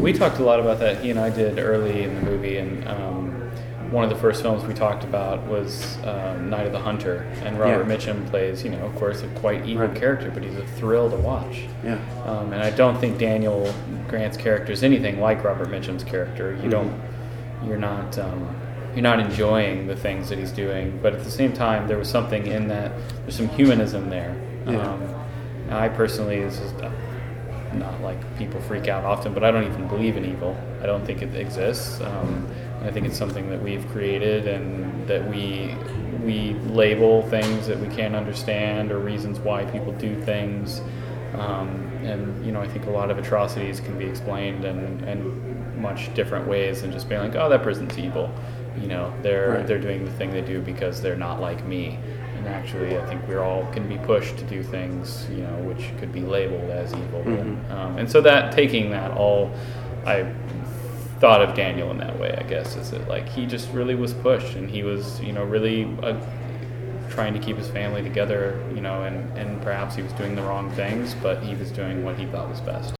We talked a lot about that. He and I did early in the movie, and one of the first films we talked about was Night of the Hunter, and Robert Mitchum plays, of course, a quite evil character, but he's a thrill to watch. Yeah. And I don't think Daniel Grant's character is anything like Robert Mitchum's character. You're not enjoying the things that he's doing, but at the same time, there was something in that. There's some humanism there. Yeah. I personally, this is not like people freak out often, but I don't even believe in evil. I don't think it exists. I think it's something that we've created, and that we label things that we can't understand, or reasons why people do things. And I think a lot of atrocities can be explained in much different ways than just being like, oh, that person's evil. They're doing the thing they do because they're not like me. And actually, I think we're all can be pushed to do things, which could be labeled as evil. Mm-hmm. And so taking that all, I thought of Daniel in that way, I guess, is that like he just really was pushed, and he was, really trying to keep his family together, and perhaps he was doing the wrong things, but he was doing what he thought was best.